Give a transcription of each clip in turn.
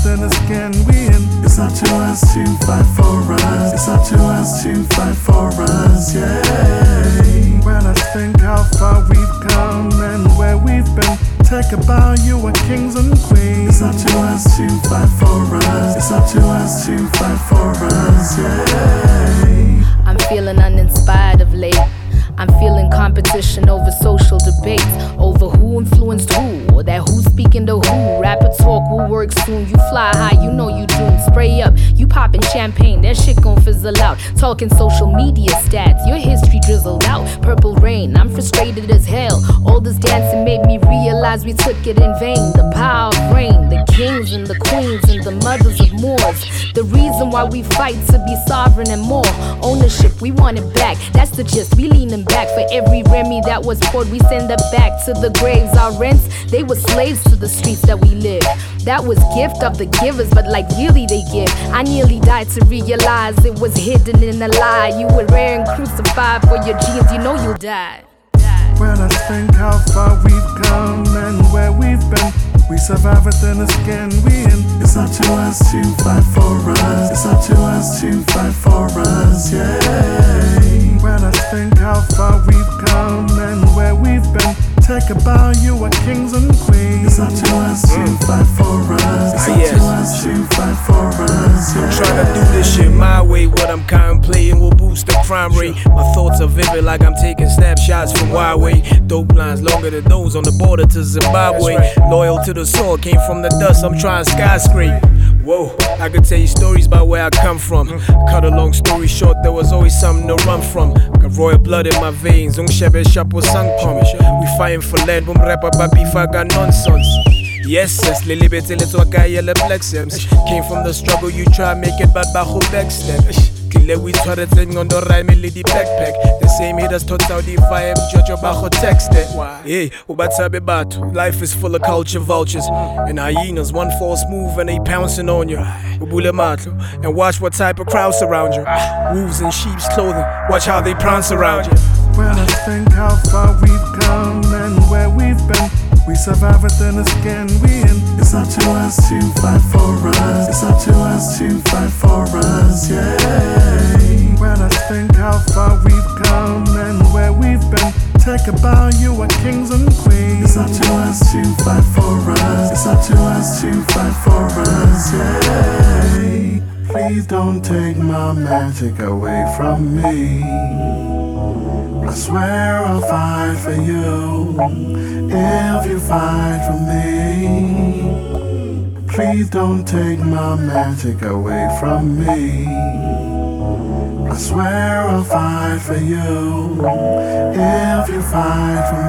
thin skin we in. It's up to us to fight for us. It's up to us to fight for us, yeah. When I think how far we've come and where we've been, take a bow, you are kings and queens. It's up to us to fight for us. It's up to us to fight for us, yeah. I'm feeling uninspired of late. I'm feeling competition over social debates, over who influenced who, or that who's speaking to who. Rapper talk, who works soon. You fly high, you know you doomed. Spray up, you popping champagne, that shit gon' fizzle out. Talking social media stats, your history drizzled out. Purple rain, I'm frustrated as hell. All this dancing made me realize we took it in vain. The power of rain, the kings and the queens and the mothers of Moors. The reason why we fight to be sovereign and more ownership, we want it back. That's the gist, we leaning back. For every Remy that was poured, we send it back to the graves. Our rents, they were slaves to the streets that we live. That was gift of the givers, but like really they give. I nearly died to realize it was hidden in a lie. You were rare and crucified for your genes, you know you'll die. When I think how far we've come and where we've been, we survive within the skin we in. It's up to us to fight for us. It's up to us to fight for us, yeah. When I think how far we've come and where we've been, take a bow, you are kings and queens. It's up to us to fight for us. It's up to us to fight for us, yeah. I'm trying to do this shit my way. What I'm contemplating will boost the crime rate. My thoughts are vivid like I'm taking snapshots from Huawei. Dope lines longer than those on the border to Zimbabwe. Loyal to the soil, came from the dust, I'm trying skyscrape. Whoa, I could tell you stories about where I come from. Cut a long story short, there was always something to run from. Got royal blood in my veins, Ungshebe Shapo Sangpom. We fighting for land, boom rap up, I got nonsense. Yes, yes, Lily Betty, let's walk out, yellow black sims. Came from the struggle, you try make it, but Bahu backstep. Kile we started thing on the rhyme, lady backpack. The same haters taught out the vibe, Jojo Bajo text it. Hey, Ubatabe Batu, life is full of culture vultures and hyenas. One false move and they pouncing on you. Ubule Matlo, and watch what type of crowd surround you. Wolves in sheep's clothing, watch how they prance around you. When I think how far we've come and where we've been, we survive within the skin we in. It's up to us to fight for us. It's up to us to fight for us, yeah. When I think how far we've come and where we've been, take a bow, you are kings and queens. It's up to us to fight for us. It's up to us to fight for us, yeah. Please don't take my magic away from me. I swear I'll fight for you if you fight for me. Please don't take my magic away from me. I swear I'll fight for you if you fight for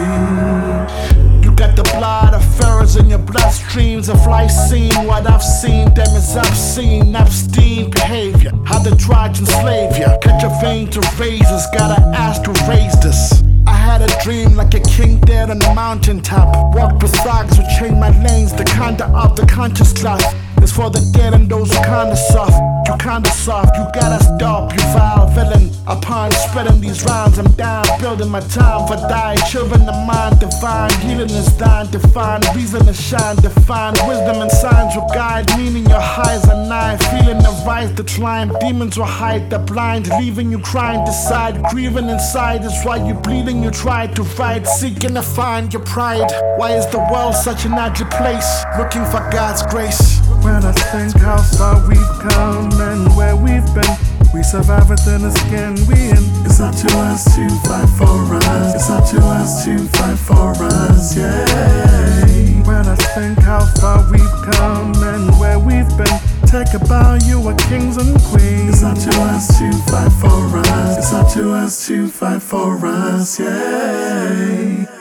me. You got the blood of pharaohs in your bloodstreams. If life seen what I've seen, them is obscene, obscene behavior. How they try to enslave you. Cut your vein to razors, gotta ask to raise this. I had a dream like a king there on the mountaintop. Walked with dogs who chain my lanes, the kinda of the conscious class. It's for the dead and those who kinda soft. You kinda soft, you gotta stop, you vile villain. Upon spreading these rhymes, I'm down, building my time for dying. Children of mine, divine, healing is thine, define, reason to shine, define, wisdom and signs will guide, meaning your highs are nine, feeling the rise, the climb, demons will hide the blind, leaving you crying, decide, grieving inside is why you bleeding, you try to fight, seeking to find your pride. Why is the world such an ugly place, looking for God's grace? When I think how far we've come and where we've been, we survive within the skin we in. It's up to us to fight for us. It's up to us to fight for us, yeah. When I think how far we've come and where we've been, take a bow, you are kings and queens. It's up to us to fight for us. It's up to us to fight for us, yeah.